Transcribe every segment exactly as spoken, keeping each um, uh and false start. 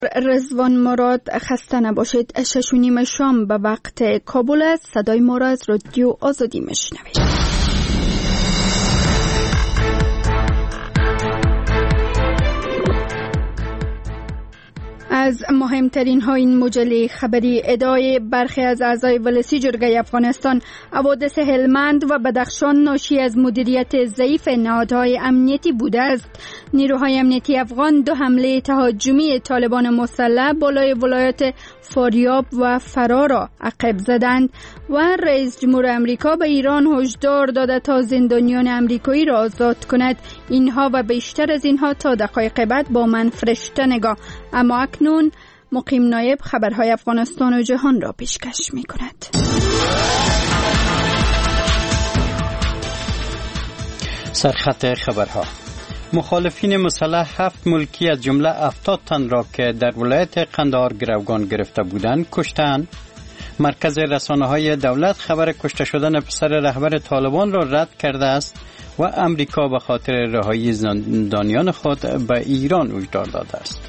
رضوان مراد خسته نباشید. شش و نیم شام به وقت کابل است. صدای ما را از رادیو آزادی میشنوید. از مهمترین ها این مجله خبری: ادعای برخی از اعضای ولسی جرگه افغانستان حوادث هلمند و بدخشان ناشی از مدیریت ضعیف نهادهای امنیتی بوده است. نیروهای امنیتی افغان دو حمله تهاجمی طالبان مسلح بالای ولایات فاریاب و فرا را عقب زدند و رئیس جمهور امریکا به ایران هشدار داده تا زندانیان امریکایی را آزاد کند. اینها و بیشتر از اینها تا دقایق بعد با من فرشته نگاه. اما اکنون مقیم نایب خبرهای افغانستان و جهان را پیشکش می کند. سرخط خبرها: مخالفین مسلح هفت ملکی از جمله هفتاد تن را که در ولایت قندهار گروگان گرفته بودند کشتند. مرکز رسانه‌های دولت خبر کشته شدن پسر رهبر طالبان را رد کرده است و امریکا به خاطر رهایی زندانیان خود به ایران هشدار داده است.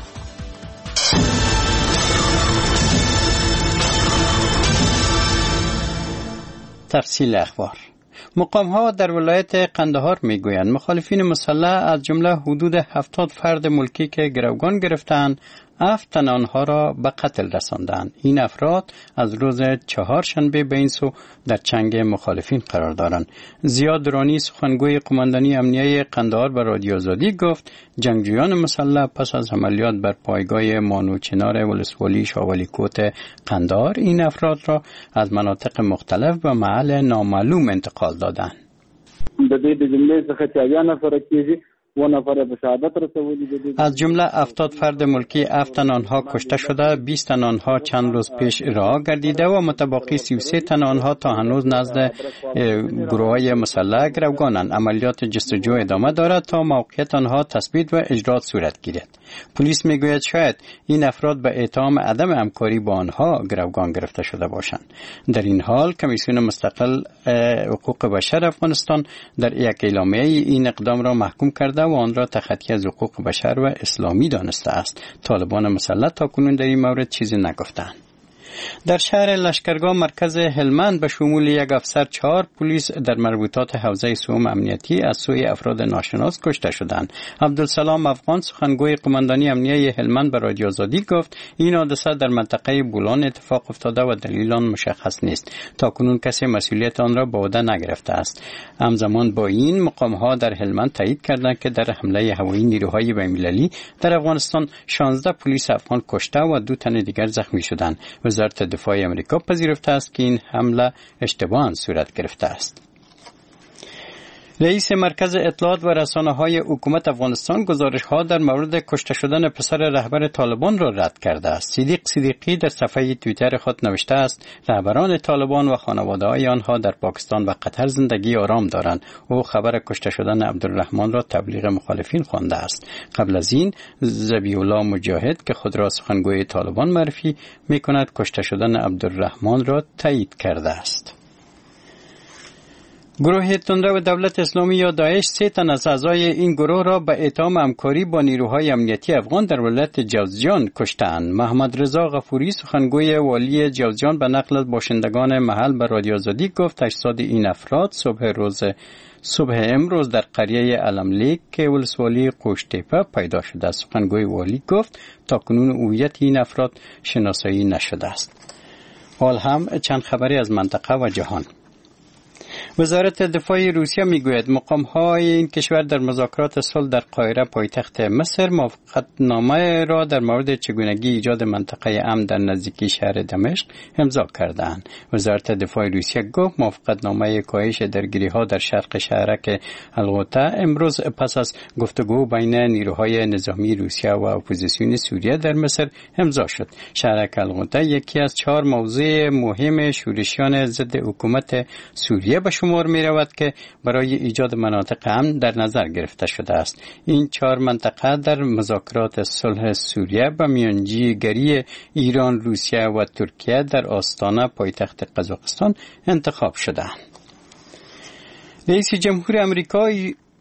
تفصیل اخبار: مقام‌ها در ولایت قندهار می‌گویند مخالفین مسلح از جمله حدود هفتاد فرد ملکی که گروگان گرفتند، هفت تن آنها را به قتل رساندند. این افراد از روز چهارشنبه به این سو در چنگ مخالفین قرار دارند. ضیا درانی سخنگوی قماندانی امنیه قندهار به رادیو آزادی گفت جنگجویان مسلح پس از عملیات بر پایگاه مانوچنار ولسوالی شاولی کوت قندهار این افراد را از مناطق مختلف به محل نامعلوم انتقال دادند. د دې د جملې څخه چې اویا نفره کېږي و نفره به شهادت رسولي. از جمله هفتاد فرد ملکی هفت تن آنها کشته شده، بیست تن آنها چند روز پیش رها گردیده و متبقی سی و سه تن آنها تا هنوز نزد گروه‌های مسلح گروگانند. عملیات جستجو ادامه دارد تا موقعیت آنها تثبیت و اجرات صورت گیرد. پلیس میگوید شاید این افراد به اتهام عدم همکاری با آنها گروگان گرفته شده باشند. در این حال کمیسیون مستقل حقوق بشر افغانستان در یک اعلامیه این اقدام را محکوم کرده و آن را تخطی از حقوق بشر و اسلامی دانسته است. طالبان مسلح تاکنون در این مورد چیزی نگفتند. در شهر لشکرگاه مرکز هلمند به شمول یک افسر چهار پلیس در مربوطات حوزه سوم امنیتی از سوی افراد ناشناس کشته شدند. عبدالسلام افغان سخنگوی قماندانی امنیه هلمند به رادیو آزادی گفت این حادثه در منطقه بولان اتفاق افتاده و دلیل آن مشخص نیست. تاکنون کسی مسئولیت آن را به عهده نگرفته است. همزمان با این مقام‌ها در هلمند تایید کردند که در حمله هوایی نیروهای بین‌المللی در افغانستان شانزده پلیس افغان کشته و دو تن دیگر زخمی شدند. وزارت دفاع امریکا پذیرفته است که این حمله اشتباهاً صورت گرفته است. رئیس مرکز اطلاعات و رسانه‌های حکومت افغانستان گزارش‌ها در مورد کشته شدن پسر رهبر طالبان را رد کرده است. صدیق صدیقی در صفحه توییتر خود نوشته است رهبران طالبان و خانواده‌های آنها در پاکستان و قطر زندگی آرام دارند. او خبر کشته شدن عبدالرحمن را تبلیغ مخالفین خوانده است. قبل از این ذبیح الله مجاهد که خود را سخنگوی طالبان معرفی می‌کند کشته شدن عبدالرحمن را تایید کرده است. گروه تندرو دولت اسلامی یا داعش سه تن از اعضای این گروه را به اتهام همکاری با نیروهای امنیتی افغان در ولایت جوزجان کشتند. محمد رضا غفوری سخنگوی والی جوزجان به نقل از باشندگان محل به رادیو آزادی گفت اجساد این افراد صبح روز صبح امروز در قریه علملیک که ولسوالی قوشتیپه پیدا شده است. سخنگوی والی گفت تاکنون هویت این افراد شناسایی نشده است. حال هم چند خبری از منطقه و جهان. وزارت دفاع روسیه میگوید مقام‌های این کشور در مذاکرات صلح در قاهره پایتخت مصر موافقتنامه را در مورد چگونگی ایجاد منطقه امن در نزدیکی شهر دمشق امضا کردند. وزارت دفاع روسیه گفت موافقتنامه کاهش درگیری‌ها در شرق شهرک الغوطه امروز پس از گفتگو بین نیروهای نظامی روسیه و اپوزیسیون سوریه در مصر امضا شد. شهرک الغوطه یکی از چهار موضوع مهم شورشیان ضد حکومت سوریه به شمار می رود که برای ایجاد مناطق امن در نظر گرفته شده است. این چهار منطقه در مذاکرات صلح سوریه به میانجیگری ایران، روسیه و ترکیه در آستانه پایتخت قزاقستان انتخاب شدند. رئیس جمهور امریکا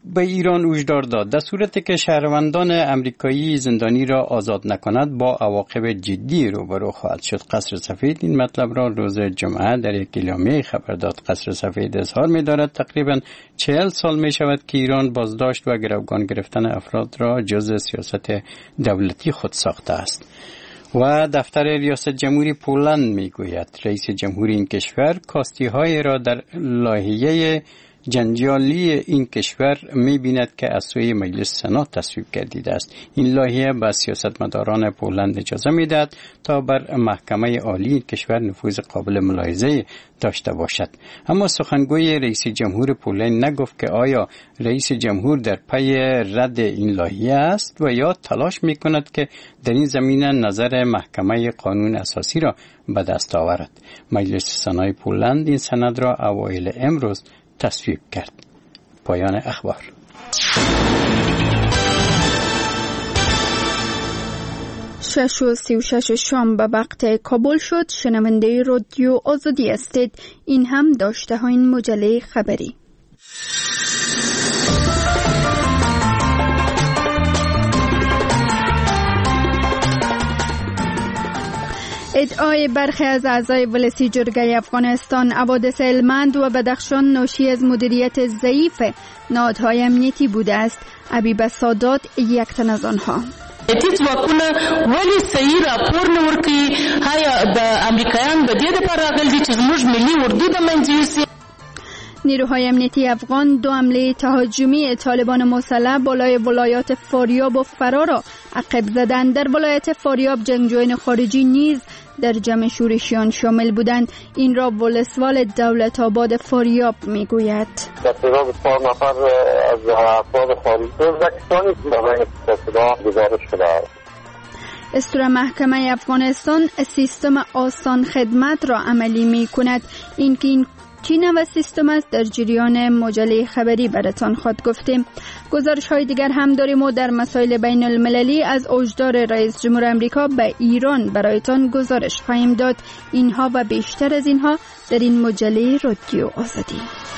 به ایران هشدار داد در صورتی که شهروندان امریکایی زندانی را آزاد نکند با عواقب جدی روبرو خواهد شد. قصر سفید این مطلب را روز جمعه در یک اعلامیه خبر داد. قصر سفید اظهار می دارد تقریبا چهل سال می شود که ایران بازداشت و گروگان گرفتن افراد را جزء سیاست دولتی خود ساخته است. و دفتر ریاست جمهوری پولند می گوید رئیس جمهوری این کشور کاستی های را در لایحه جنجالی این کشور می بیند که از سوی مجلس سنا تصویب گردیده است. این لایحه به سیاستمداران پولند اجازه می دهد تا بر محکمه عالی کشور نفوذ قابل ملاحظه داشته باشد. اما سخنگوی رئیس جمهور پولند نگفت که آیا رئیس جمهور در پی رد این لایحه است و یا تلاش می کند که در این زمینه نظر محکمه قانون اساسی را به دست آورد. مجلس سنای پولند این سند را اوایل امروز تصویب کرد. پایان اخبار. شش و سی و شش شام به وقت کابل شد. شنونده رادیو آزادی هستید. این هم داشته ها این مجله خبری. ادعای برخی از اعضای ولسی جرگه افغانستان حوادث هلمند و بدخشان ناشی از مدیریت ضعیف نهادهای امنیتی بوده است. حبیب سادات یک تن از آنها. اتیت واکونه ولی صحیح راپور نه ورکوي هایا د امریکایان به دې لپاره راغلي دي چې زموږ ملي اردو د منځه یوسي. نیروهای امنیتی افغان دو حمله تهاجمی طالبان مسلح بالای ولایات فاریاب و فرا را عقب زدند. در ولایت فاریاب جنگجویان خارجی نیز در جمع شورشیان شامل بودند. این را ولسوال دولت آباد فاریاب میگوید. در تعداد چهار نفر از افراد خارجی ازبکستانی برای اصطلاح گزارش شده است. استور محکمه افغانستان سیستم آسان خدمت را عملی می کند. این که این چی نوع سیستم است در جریان مجله خبری براتان خواهد گفتیم. گزارش های دیگر هم داریم و در مسائل بین المللی از اوجدار رئیس جمهور امریکا به ایران برایتان گزارش خواهیم داد. اینها و بیشتر از اینها در این مجله رادیو آزادی.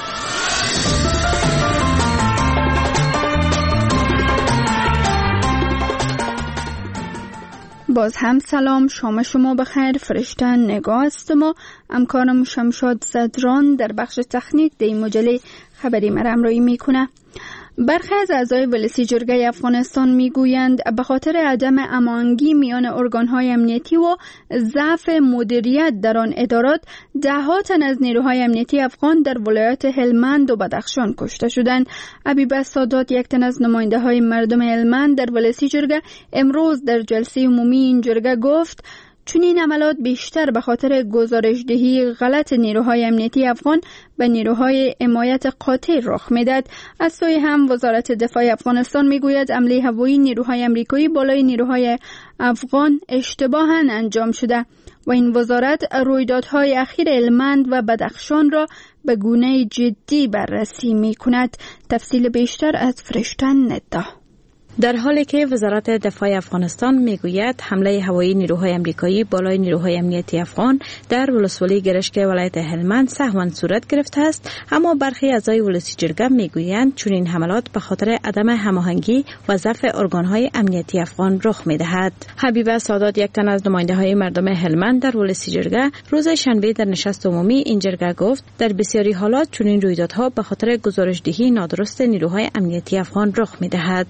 باز هم سلام، شام شما بخیر. فرشته نگاه است ما همکارم شمشاد زدران در بخش تکنیک در این مجله خبری مرا همراهی میکنه. برخی از اعضای ولسی جرگه افغانستان میگویند به خاطر عدم هماهنگی میان ارگانهای امنیتی و ضعف مدیریت در آن ادارات ده‌ها تن از نیروهای امنیتی افغان در ولایات هلمند و بدخشان کشته شدند. حبیب سادات یک تن از نماینده های مردم هلمند در ولسی جرگه امروز در جلسه عمومی این جرگه گفت چون این عملات بیشتر به خاطر گزارشدهی غلط نیروهای امنیتی افغان به نیروهای حمایت قاطع رخ میدهد. از سوی هم وزارت دفاع افغانستان میگوید حمله هوایی نیروهای امریکایی بالای نیروهای افغان اشتباهاً انجام شده و این وزارت رویدادهای اخیر هلمند و بدخشان را به گونه جدی بررسی میکند. تفصیل بیشتر از فرشته ندا. در حالی که وزارت دفاع افغانستان میگوید حمله هوایی نیروهای امریکایی بالای نیروهای امنیتی افغان در ولسوالی گرشک ولایت هلمند سهوا صورت گرفته است، اما برخی اعضای ولسی جرگه میگویند چون این حملات به خاطر عدم هماهنگی و ضعف ارگانهای امنیتی افغان رخ میدهد. حبیب سادات یک تن از نماینده های مردم هلمند در ولسی جرگه روز شنبه در نشست عمومی این جرگه گفت در بسیاری حالات چون این رویدادها به خاطر گزارشدهی نادرست نیروهای امنیتی افغان رخ میدهد.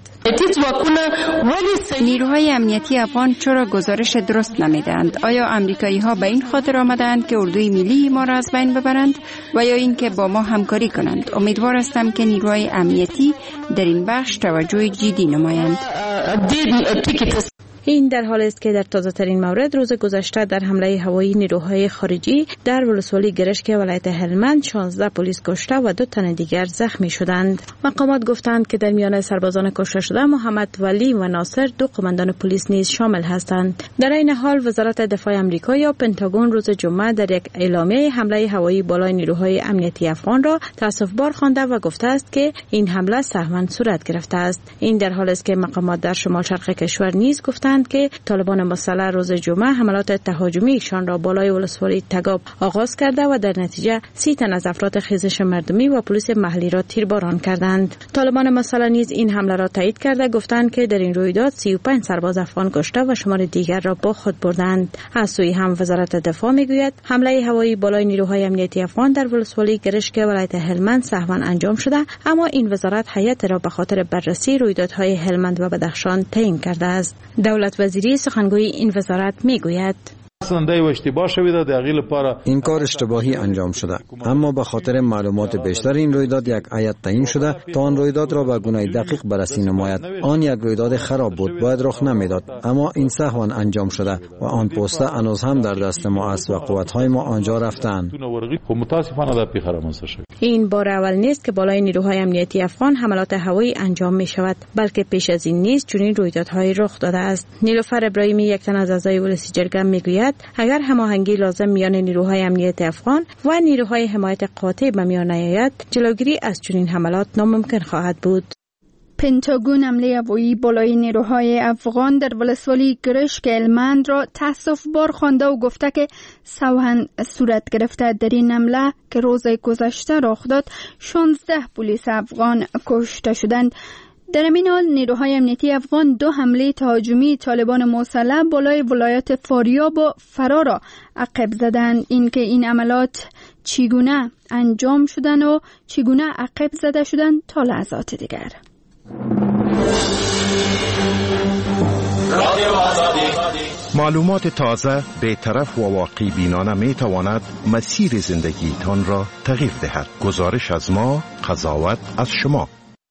نیروهای امنیتی افغان چرا گزارش درست نمیدهند؟ آیا امریکایی ها به این خاطر آمدند که اردوی ملی ما را از بین ببرند و یا اینکه با ما همکاری کنند؟ امیدوار هستم که نیروهای امنیتی در این بخش توجه جدی نمایند. این در حالی است که در تازه ترین مورد روز گذشته در حمله هوایی نیروهای خارجی در ولسوالی گرشک ولایت هلمند شانزده پلیس کشته و دو تن دیگر زخمی شدند. مقامات گفتند که در میان سربازان کشته شده محمد ولی و ناصر دو قماندان پلیس نیز شامل هستند. در این حال وزارت دفاع آمریکا یا پنتاگون روز جمعه در یک اعلامیه حمله هوایی بالای نیروهای امنیتی افغان را تأسف‌بار خوانده و گفته است که این حمله سهوا صورت گرفته است. این در حالی است که مقامات در شمال شرق کشور نیز گفتند گفتند که طالبان مسلح روز جمعه حملات تهاجمیشان را بالای ولسوالی تگاب آغاز کرده و در نتیجه سی تن از افراد خیزش مردمی و پلیس محلی را تیرباران کردند. طالبان مسلح نیز این حمله را تایید کرده گفتند که در این رویداد سی و پنج سرباز افغان کشته و شمار دیگر را با خود بردند. از سوی هم وزارت دفاع میگوید حمله هوایی بالای نیروهای امنیتی افغان در ولسوالی گرشک ولایت هلمند سهوا انجام شده، اما این وزارت هیئت را به خاطر بررسی رویدادهای هلمند و بدخشان تعیین کرده است. دولت وزیری سخنگوی این وزارت میگوید این کار اشتباهی انجام شده، اما به خاطر معلومات بیشتر این رویداد یک هیئت تعیین شده تا آن رویداد را به گونه دقیق بررسی نماید. آن یک رویداد خراب بود، باید رخ نمیداد، اما این سهوا انجام شده و آن پوسته هنوز هم در دست ما است و قوت‌های ما آنجا رفتند. این بار اول نیست که بالای نیروهای امنیتی افغان حملات هوایی انجام می شود، بلکه پیش از این نیز چنین رویدادهای رخ داده است. نیلوفر ابراهیمی یک تن از اعضای ولسی جرگه میگوید اگر هماهنگی لازم میان نیروهای امنیت افغان و نیروهای حمایت قاطع به میان نیاید، جلوگیری از چنین حملات ناممکن خواهد بود. پنتاگون حمله هوایی بالای نیروهای افغان در ولسوالی گرشک هلمند را تأسف بار خوانده و گفته که سوهن صورت گرفته. در این حمله که روز گذشته رخ داد شانزده پلیس افغان کشته شدند. در این حال نیروهای امنیتی افغان دو حمله تهاجمی طالبان مسلح بالای ولایت فاریاب و فرا را عقب زدند. اینکه این عملات چگونه انجام شدن و چگونه عقب زده شدن تا لحظات دیگر. معلومات تازه، بی‌طرف و واقعی بینانه می تواند مسیر زندگی تان را تغییر دهد. گزارش از ما، قضاوت از شما.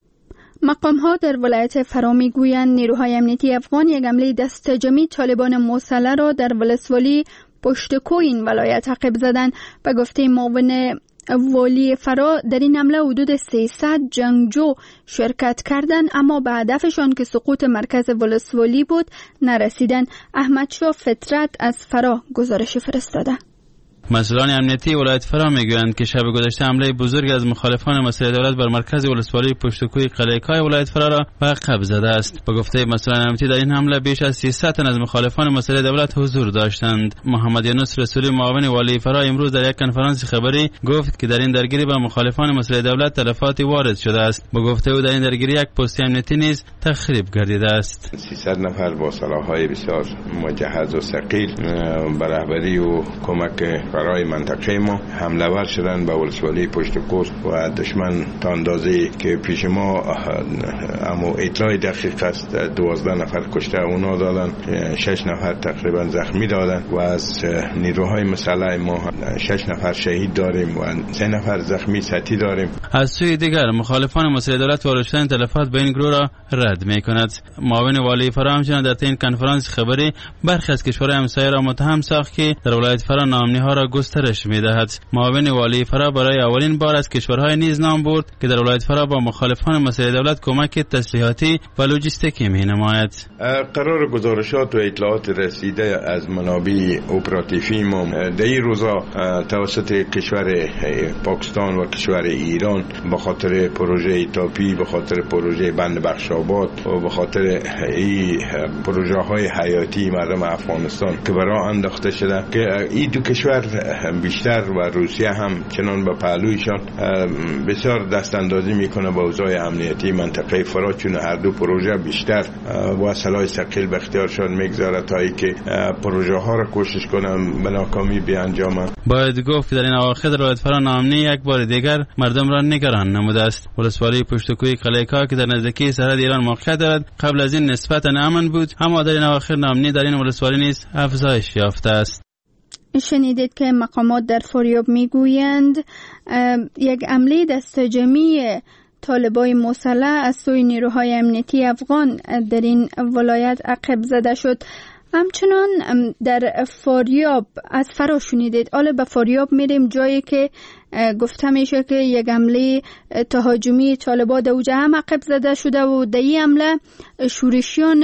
مقام ها در ولایت فرا میگویند نیروهای امنیتی افغان یک حمله دست جمعی طالبان مسلح را در ولسوالی پشتکو این ولایت عقب زدند. به گفته معاون والی فرا در این حمله حدود سیصد جنگجو شرکت کردند، اما به هدفشان که سقوط مرکز ولسوالی بود نرسیدند. احمدشاه فطرت از فرا گزارش فرستاده. مسئولان امنیتی ولایت فرا میگویند که شب گذشته حمله بزرگ از مخالفان مسئله دولت بر مرکز ولسوالی پشتکوی قلعه‌کای ولایت فرا را به عقب زده است. با گفته مسئولان امنیتی در این حمله بیش از سیصد تن از مخالفان مسئله دولت حضور داشتند. محمد یونس رسولی معاون والی فرا امروز در یک کنفرانس خبری گفت که در این درگیری با مخالفان مسئله دولت تلفاتی وارد شده است. با گفته او در این درگیری یک پست امنیتی نیز تخریب گردیده است. سیصد نفر با سلاح‌های بسیار مجهز و ثقیل به رهبری و کمک برای منطقه ما حمله ور شدن به ولسوالی پشتکوست و دشمن تا اندازه‌ای که پیش ما اما اطلاع دقیق است دوازده نفر کشته اونا دادن، شش نفر تقریبا زخمی دادن و از نیروهای مسلح ما شش نفر شهید داریم و سه نفر زخمی سطحی داریم. از سوی دیگر مخالفان مسئله دولت وارد شدن تلفات به این گروه را رد می‌کند. معاون والی فرا همچنین در این کنفرانس خبری برخی از کشورهای همسایه را متهم ساخت که در ولایت فرا نامنی‌ها را گسترش می‌دهد. معاون والی فرا برای اولین بار از کشورهای نیز نام برد که در ولایت فرا با مخالفان مسئله دولت کمک تسلیحاتی و لوجستیکی می‌نماید. قرار گزارشات و اطلاعات رسیده از منابع اپراتیوی ما در این روزا توسط کشور پاکستان و کشور ایران به خاطر پروژه تاپی، به خاطر پروژه بند بخشاباد و به خاطر این پروژه‌های حیاتی مردم افغانستان که برای انداخته شده که این دو کشور بیشتر و روسیه هم چنان به پهلویشان بسیار دست اندازی میکنه با اوضاع امنیتی منطقه فرا، چون هر دو پروژه بیشتر با سلاح ثقیل به اختیارشان میگذاره تا اینکه پروژه ها را کوشش کنن به ناکامی بیانجامن. باید گفت که در این اواخر در ولایت فرا نامنی یک بار دیگر مردم را نگران نموده است. ولسوالی پشتکوی قلعه‌کا که در نزدیکی سرحد ایران موقع دارد قبل از این نسبتا امن بود، اما در این اواخر نامنی در این ولسوالی نیز افزایش یافته است. شنیدید که مقامات در فاریاب میگویند یک حمله دستجمعی طالبای مسلح از سوی نیروهای امنیتی افغان در این ولایت عقب زده شد. همچنان در فاریاب از فرا شنیدید. حالا به فاریاب میریم، جایی که گفته میشه که یک حمله تهاجمی طالبان در اوجه هم عقب زده شده و در این حمله شورشیان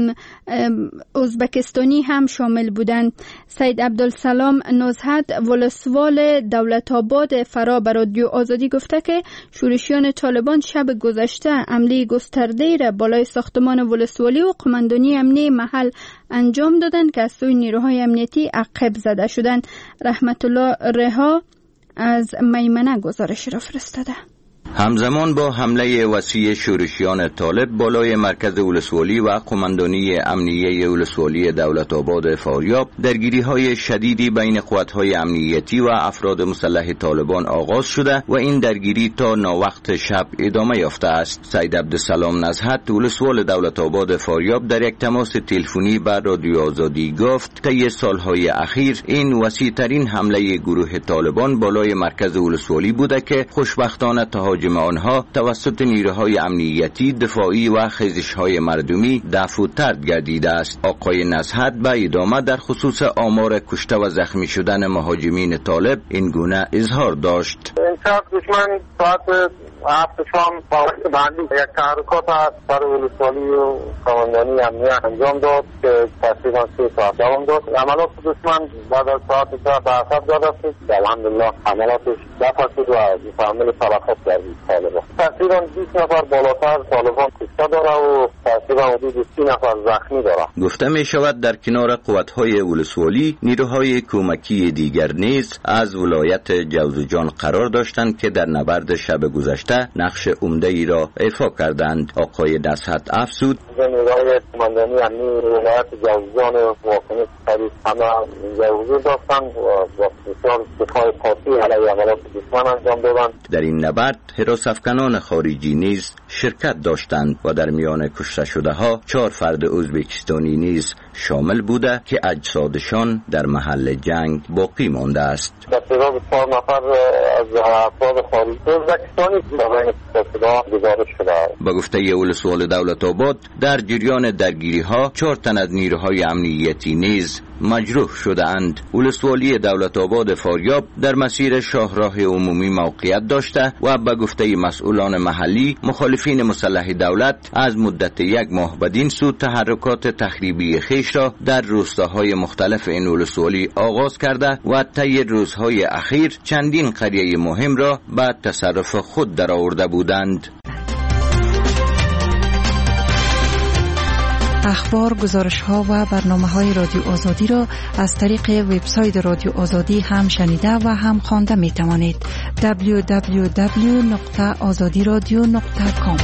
ازبکستانی هم شامل بودند. سید عبدالسلام نزهت ولسوال دولت آباد فرا به رادیو آزادی گفته که شورشیان طالبان شب گذشته حمله گسترده را بالای ساختمان ولسوالی و قماندانی امنیتی محل انجام دادند که از سوی نیروهای امنیتی عقب زده شدند. رحمت الله رها از میمنه گزارش را فرستاده. همزمان با حمله وسیع شورشیان طالب بالای مرکز ولسوالی و قماندانی امنیه ولسوالی دولت آباد فاریاب، درگیری‌های شدیدی بین قوت‌های امنیتی و افراد مسلح طالبان آغاز شده و این درگیری تا ناوقت شب ادامه یافته است. سید عبدالسلام نزهت ولسوال دولت آباد فاریاب در یک تماس تلفنی با رادیو آزادی گفت طی سالهای اخیر این وسیع‌ترین حمله گروه طالبان بالای مرکز ولسوالی بوده که خوشبختانه تهاجم آنها توسط نیروهای امنیتی، دفاعی و خیزش‌های مردمی دفع و طرد گردیده است. آقای نزهت به ادامه در خصوص آمار کشته و زخمی شدن مهاجمین طالب این گونه اظهار داشت. امشب دشمن ساعت هفت شام با وقت بندی یک تحرکات از سر ولسوالی و قماندانی امنیه انجام داد که تقریبا سه ساعت دوام داشت. عملات دشمن بعد از ساعت سه به عقب زده شد. الحمدلله عملاتش دفع شد و متحمل تلفات گردید طالبان. تقریبا بیست نفر بالاتر طالبان کشته داره و تقریبا حدود سی نفر زخمی داره. گفته می شود در کنار قوت‌های ولسوالی نیروهای کمکی دیگر نیز از ولایت جوزجان قرار داشتند که در نبرد شب گذشته نقش عمده ای را ایفا کردند. آقای نزهت افزود نیروهای قماندانی امنی ولایت جوزجان و واکنش سریع همه اینجا حضور داشتند و با بسیار دفاع قاطع علیه عملات دشمن انجام دادند. در این نبرد حراس افکنان خارجی نیز شرکت داشتند و در میان کشته شده ها چهار فرد ازبکستانی نیز شامل بوده که اجسادشان در محل جنگ باقی مانده است. تقریبا چهار نفر از افراد خارجی ازبکستانی برای تصدیق گزارش شده. با گفته ولسوال دولت آباد در جریان درگیری ها چهار تن از نیروهای امنیتی نیز مجروح شده اند. ولسوالی دولت آباد فاریاب در مسیر شاهراه عمومی موقعیت داشته و به گفته مسئولان محلی مخالفین مسلح دولت از مدت یک ماه بدین سو تحرکات تخریبی خیش را در روستاهای مختلف این ولسوالی آغاز کرده و طی روزهای اخیر چندین قریه مهم را به تصرف خود درآورده بودند. اخبار، گزارش‌ها و برنامه‌های رادیو آزادی را از طریق وبسایت رادیو آزادی هم شنیده و هم خوانده می‌توانید. دبلیو دبلیو دبلیو نقطه آزادی رادیو نقطه کام.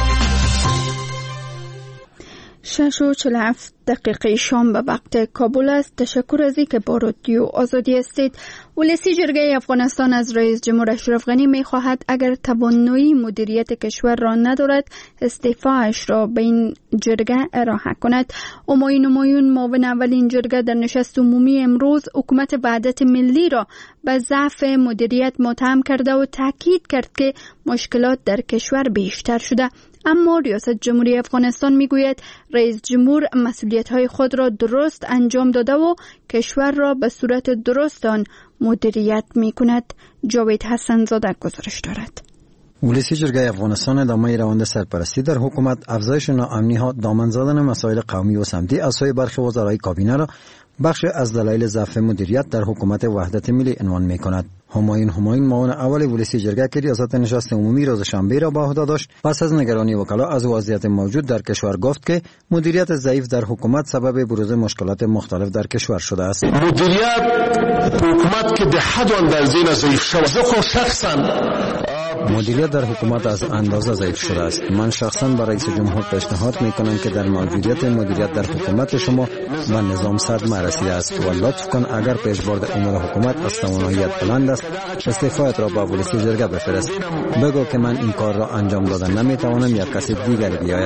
شش و چهل و هفت دقیقه شام به وقت کابل است. تشکر از اینکه با رادیو آزادی هستید. ولسی جرگه افغانستان از رئیس جمهور اشرف غنی می خواهد اگر توانایی مدیریت کشور را ندارد استعفاش را به این جرگه ارائه کند. همایون همایون معاون اولین جرگه در نشست عمومی امروز حکومت وحدت ملی را به ضعف مدیریت متهم کرده و تاکید کرد که مشکلات در کشور بیشتر شده. اما ریاست جمهوری افغانستان میگوید رئیس جمهور مسئولیت‌های خود را درست انجام داده و کشور را به صورت درست آن مدیریت می‌کند. جاوید حسن زاده گزارش دارد. ولسی جرگه افغانستان ادامه روند سرپرستی در حکومت، افزایش ناامنی ها، دامن زدن مسائل قومی و سمتی از سوی برخی وزرای کابینه را بخش از دلایل ضعف مدیریت در حکومت وحدت ملی عنوان می‌کند. همایون همایون معاون اول ولسی جرگه که ریاست نشست عمومی روز شنبه را به عهده داشت، پس از نگرانی وکلا از وضعیت موجود در کشور گفت که مدیریت ضعیف در حکومت سبب بروز مشکلات مختلف در کشور شده است. مدیریت حکومت که به حد اندازه ضعیف شده، خود شخصا مدیریت در حکومت از اندازه ضعیف شده است. من شخصا برای رئیس جمهور پیشنهاد میکنم که در موجودیت مدیریت در حکومت شما به نظام صدمه رسیده است و لطف کن اگر پیشبرد امور حکومت از تواناییت بلند است استعفایت را با ولسی جرگه بفرست. بگو که من این کار را انجام دادن نمیتوانم یا کسی دیگری بیاید.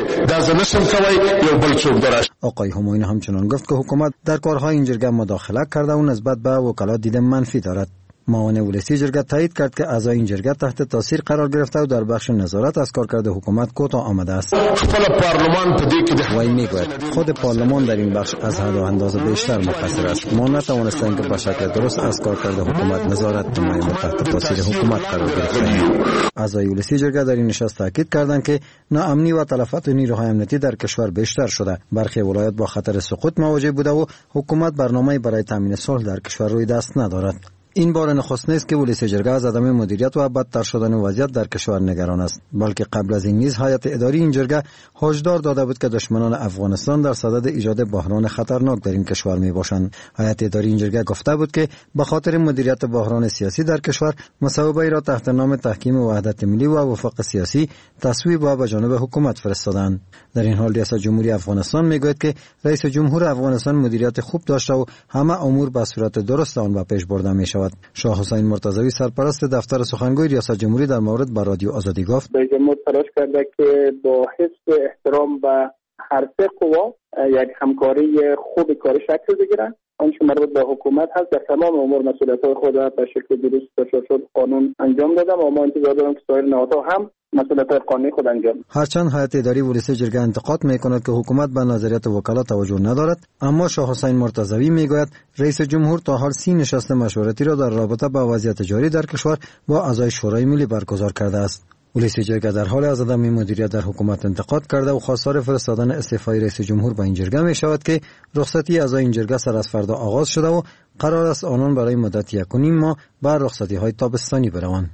آقای همایون همچنان گفت که حکومت در کارهای این جرگه مداخله کرده و نسبت به وکلا دید منفی دارد. معاون ولسی جرگه تایید کرد که اعضای این جرگه تحت تاثیر قرار گرفته و در بخش نظارت از کارکرد حکومت کوتاه آمده است. وی میگوید خود پارلمان در این بخش از حد و اندازه بیشتر مقصر است. ما نتوانستیم که به شکل درست از کارکرد حکومت نظارت نماییم و تحت تاثیر حکومت قرار گرفتیم. اعضای ولسی جرگه در این نشست تاکید کردند که ناامنی و تلفات نیروهای امنیتی در کشور بیشتر شده. برخی ولایات با خطر سقوط مواجه بوده و حکومت برنامه‌ای برای تامین صلح در کشور روی دست ندارد. این بار نخست نیست که ولسی جرگه از عدم مدیریت و بدتر شدن وضعیت در کشور نگران است، بلکه قبل از این نیز هیئت اداری این جرگه هشدار داده بود که دشمنان افغانستان در صدد ایجاد بحران خطرناک در این کشور می باشند. هیئت اداری این جرگه گفته بود که به خاطر مدیریت بحران سیاسی در کشور مصوبه را تحت نام تحکیم وحدت ملی و وفاق سیاسی تصویب و به جانب حکومت فرستادند. در این حال ریاست جمهوری افغانستان میگوید که رئیس جمهور افغانستان مدیریت خوب داشته و همه امور به صورت درست آن به پیش برده می شود. شاه حسین مرتضوی سرپرست دفتر سخنگوی ریاست جمهوری در مورد با رادیو آزادی گفت رئیس جمهور تلاش کرده که با حفظ احترام به هر سه قوا یک همکاری خوب کاری شکل بگیرد. آنچه مربوط به حکومت هست در تمام امور مسئولیت‌های خود را به شکل درست تشریح قانون انجام دادم و ما انتظار دارم که سایر نهادها هم مسئولیت‌های قانونی خود انجام دهند. هرچند هیئت اداری ولسی جرگه انتقاد می‌کند که حکومت به نظریات وکلا توجه ندارد، اما شاه حسین مرتضوی میگوید رئیس جمهور تا حال سی نشست مشورتی را در رابطه با وضعیت جاری در کشور با اعضای شورای ملی برگزار کرده است. ولسی جرگه در حال از عدم مدیریت در حکومت انتقاد کرده و خواستار فرستادن استعفای رئیس جمهور به این جرگه می شود که رخصتی اعضای این جرگه سر از فردا آغاز شده و قرار است آنان برای مدت یک و نیم ماه بر رخصتی های تابستانی بروند.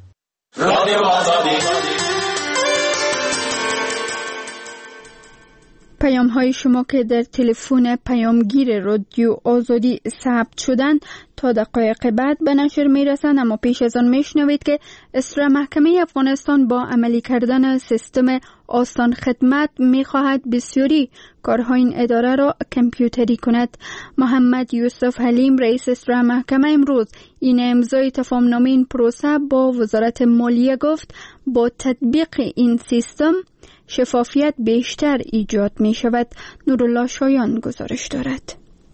پیام های شما که در تلفن پیامگیر رادیو آزادی ثبت شدن تا دقایق بعد به نشر می رسند، اما پیش از آن می شنوید که اسرا محکمه افغانستان با عملی کردن سیستم آسان خدمت می خواهد بسیاری کارهای این اداره را کامپیوتری کند. محمد یوسف حلیم رئیس اسرا محکمه امروز این امضای تفاهمنامه این پروسه با وزارت مالیه گفت با تطبیق این سیستم شفافیت بیشتر ایجاد می شود. نورالله شایان گزارش دارد.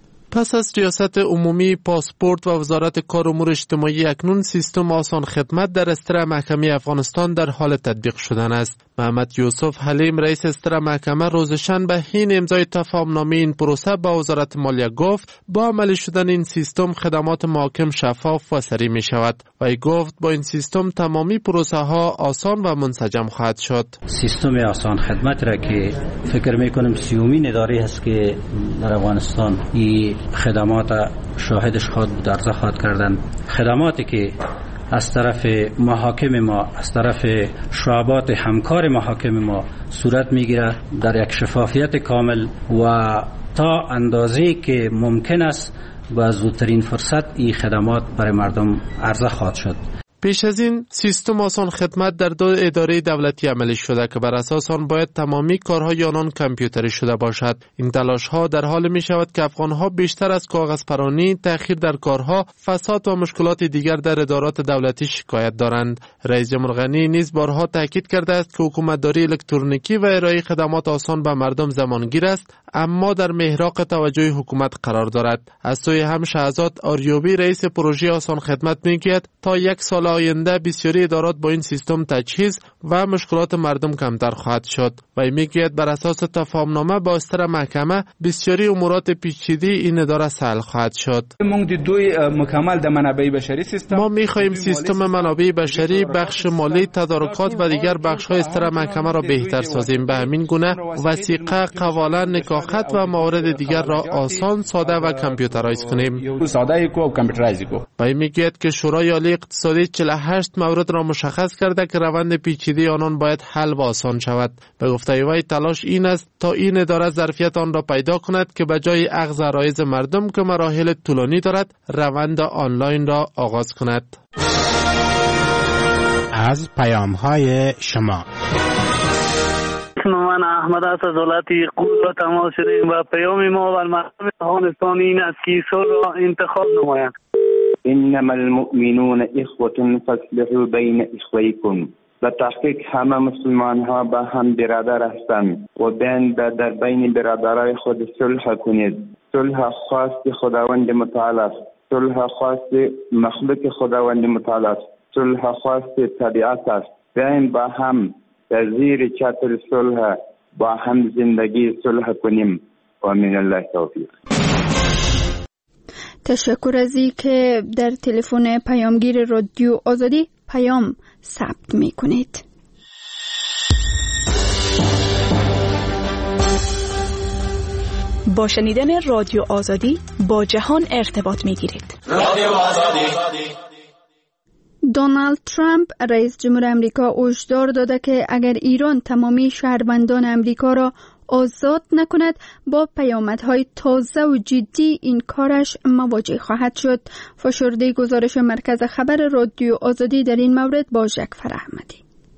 پس از ریاست عمومی پاسپورت و وزارت کار امور اجتماعی اکنون سیستم آسان خدمت در استرا محکمه افغانستان در حال تطبیق شدن است. محمد یوسف حلیم رئیس استرا محکمه روز شنبه حین امضای تفاهمنامه این پروسه با وزارت مالیه گفت با عملی شدن این سیستم خدمات محاکم شفاف و سریع می شود و ای گفت با این سیستم تمامی پروسه ها آسان و منسجم خواهد شد. سیستم آسان خدمت را که فکر می کنم سیومین اداره هست که در افغانستان این خدمات شاهدش خود درزه خواهد کردن، خدماتی که از طرف محاکم ما از طرف شعبات همکار محاکم ما صورت میگیره در یک شفافیت کامل و تا اندازه‌ای که ممکن است با زودترین فرصت این خدمات برای مردم عرضه خواهد شد. پیش از این سیستم آسان خدمت در دو اداره دولتی عملی شده که بر اساس آن باید تمامی کارهای آنان کامپیوتری شده باشد. این تلاش ها در حال می شود که افغان ها بیشتر از کاغذ پرانی، تأخیر در کارها، فساد و مشکلات دیگر در ادارات دولتی شکایت دارند. رئیس جمهور غنی نیز بارها تاکید کرده است که حکومتداری الکترونیکی و ارائه خدمات آسان به مردم زمانگیر است، اما در محراق توجه حکومت قرار دارد. از سوی هم شهزاد آریوبی رئیس پروژه آسان خدمت میگوید تا یک سال آینده بسیاری ادارات با این سیستم تجهیز و مشکلات مردم کمتر خواهد شد و میگوید بر اساس تفاهمنامه با استرا محکمه بسیاری امورات پیچیده این اداره حل خواهد شد. مکمل در منابع بشری سیستم ما میخواهیم سیستم منابع بشری، بخش مالی، تدارکات و دیگر بخش های استرا محکمه را بهتر سازیم. به همین گونه وثیقه، قواله، نکاحت و موارد دیگر را آسان، ساده و کامپیوترایز کنیم. ساده کو کامپیوترایز کو. و میگوید که شورای عالی اقتصادی چهل و هشت مورد را مشخص کرده که روند پیچیده آنان باید حل و آسان شود. به گفته وی تلاش این است تا این اداره ظرفیت آن را پیدا کند که به جای اخذ عرایض مردم که مراحل طولانی دارد، روند آنلاین را آغاز کند. از پیام های شما من احمد از دولتی قول و تماس شدیم و پیام ما و مردم افغانستان این است که صلح را انتخاب نمایند. انما المؤمنون اخوة فاصلحوا بین اخویکم. به تحقیق همه مسلمان ها با هم برادر هستند و بین در بین برادرای خود صلح کنید. صلح خاص خداوند متعال است. صلح خواست مخلوق خداوند متعال است. صلح خواست طبیعت است. بیاییم با هم در زیر چتر صلح با هم زندگی صلح کنیم و من الله توفیق. تشکر از این که در تلفن پیامگیر رادیو آزادی پیام ثبت می کنید. با شنیدن رادیو آزادی با جهان ارتباط می گیرید. رادیو آزادی. دونالد ترامپ رئیس جمهور امریکا هشدار داده که اگر ایران تمامی شهروندان امریکا را آزاد نکند با پیامدهای تازه و جدی این کارش مواجه خواهد شد. فشرده گزارش مرکز خبر رادیو آزادی در این مورد با جعفر احمدی.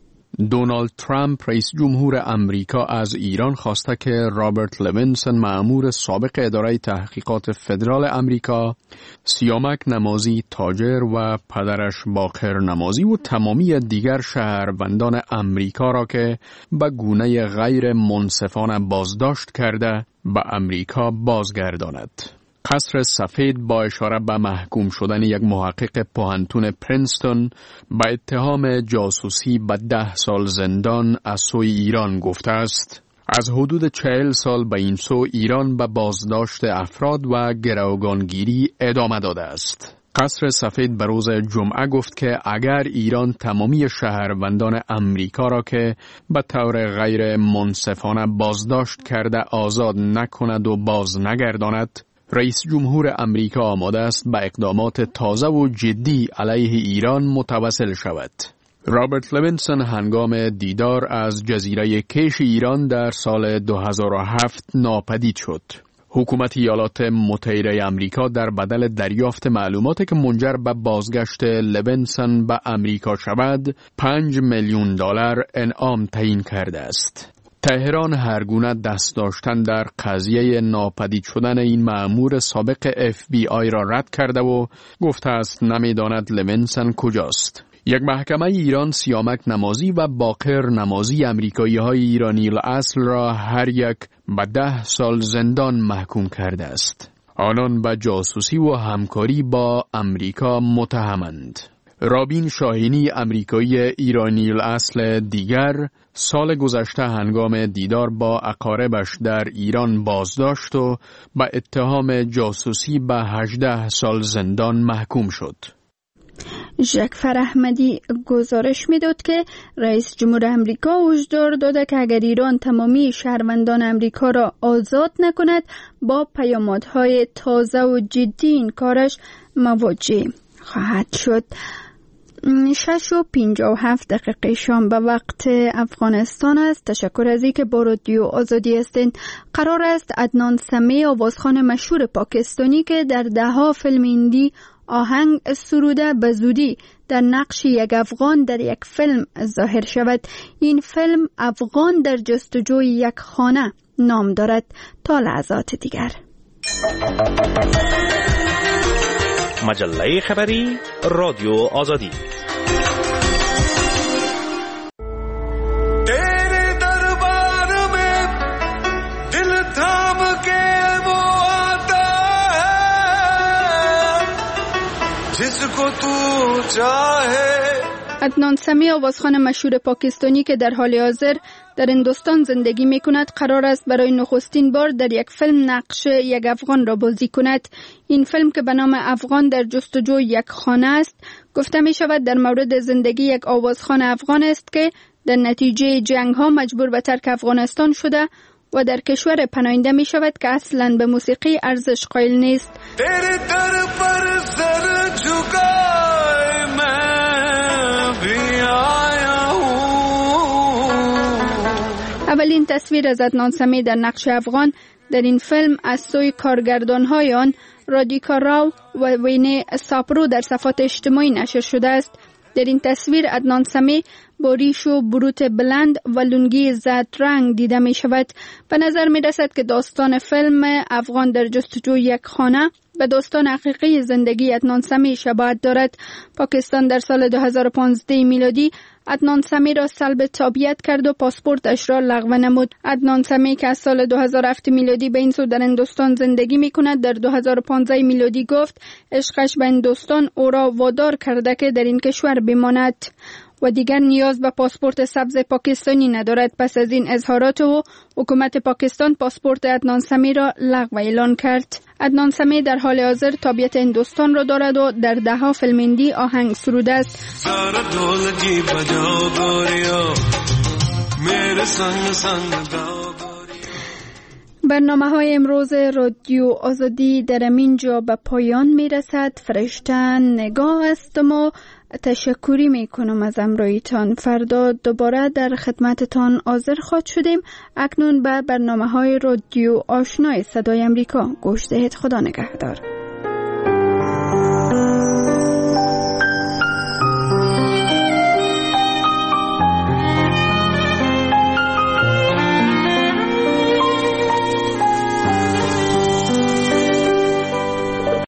دونالد ترامپ رئیس جمهور امریکا از ایران خواسته که رابرت لوینسون مأمور سابق اداره تحقیقات فدرال امریکا، سیامک نمازی تاجر و پدرش باقر نمازی و تمامی دیگر شهروندان امریکا را که به گونه غیر منصفانه بازداشت کرده به امریکا بازگرداند. قصر سفید با اشاره به محکوم شدن یک محقق پوهنتون پرینستون به اتهام جاسوسی به ده سال زندان از سوی ایران گفته است. از حدود چهل سال به این سو ایران به بازداشت افراد و گروگانگیری ادامه داده است. قصر سفید به روز جمعه گفت که اگر ایران تمامی شهروندان امریکا را که به طور غیر منصفانه بازداشت کرده آزاد نکند و باز نگرداند، رئیس جمهور امریکا آماده است به اقدامات تازه و جدی علیه ایران متوسل شود. رابرت لوینسون هنگام دیدار از جزیره کیش ایران در سال دو هزار و هفت ناپدید شد. حکومت ایالات متحده امریکا در بدل دریافت معلوماتی که منجر به بازگشت لوینسون به امریکا شود، پنج میلیون دلار انعام تعیین کرده است. تهران هرگونه دست داشتن در قضیه ناپدید شدن این مأمور سابق اف بی آی را رد کرده و گفته است نمیداند لوینسون کجاست. یک محکمه ایران سیامک نمازی و باقر نمازی امریکایی های ایرانی الاصل را هر یک به ده سال زندان محکوم کرده است. آنان به جاسوسی و همکاری با امریکا متهمند. رابین شاهینی امریکایی ایرانی الاصل دیگر سال گذشته هنگام دیدار با اقاربش در ایران بازداشت و به اتهام جاسوسی به هجده سال زندان محکوم شد. جعفر احمدی گزارش می‌داد که رئیس جمهور امریکا هشدار داده که اگر ایران تمامی شهروندان امریکا را آزاد نکند با پیامدهای تازه و جدی این کارش مواجه خواهد شد. شش و پنجاه و هفت دقیقه شام به وقت افغانستان است. تشکر از اینکه با رادیو آزادی هستید. قرار است عدنان سمیع آوازخوان مشهور پاکستانی که در ده ها فیلم هندی آهنگ سروده به زودی در نقش یک افغان در یک فیلم ظاهر شود. این فیلم افغان در جستجوی یک خانه نام دارد. تا لحظات دیگر. مجله خبری رادیو آزادی. عدنان سمیع آوازخوان مشهور پاکستانی که در حال حاضر در هندوستان زندگی می کند قرار است برای نخستین بار در یک فیلم نقش یک افغان را بازی کند. این فیلم که به نام افغان در جستجوی یک خانه است گفته می شود در مورد زندگی یک آوازخوان افغان است که در نتیجه جنگ ها مجبور به ترک افغانستان شده و در کشور پناهنده می شود که اصلاً به موسیقی ارزش قائل نیست. اولین تصویر از عدنان سمیع در نقش افغان در این فیلم از سوی کارگردان‌های آن رادیکا راو و وینه ساپرو در صفحات اجتماعی نشر شده است. در این تصویر عدنان سمیع با ریش و بروت بلند و لنگی زرد رنگ دیده می شود. به نظر می رسد که داستان فیلم افغان در جستجوی یک خانه به داستان حقیقی زندگی عدنان سمی شباهت دارد. پاکستان در سال دو هزار و پانزده میلادی عدنان سمی را سلب تابعیت کرد و پاسپورتش را لغو نمود. عدنان سمی که از سال دو هزار و هفت میلادی به این سو در هندوستان زندگی می کند، در دو هزار و پانزده میلادی گفت عشقش به هندوستان او را وادار کرده که در این کشور بماند و دیگر نیاز به پاسپورت سبز پاکستانی ندارد. پس از این اظهارات او، حکومت پاکستان پاسپورت عدنان سمی را لغو اعلان کرد. عدنان سمی در حال حاضر تابعیت هندوستان را دارد و در ده ها فیلم هندی آهنگ سروده است. برنامه های امروز رادیو آزادی در همین جا به پایان می رسد. فرشته نگاه هستم و تشکری می کنم از همراهیتان. فردا دوباره در خدمتتان حاضر خواهد شدیم. اکنون به برنامه های رادیو آشنای صدای امریکا گوش دهید. خدا نگهدار.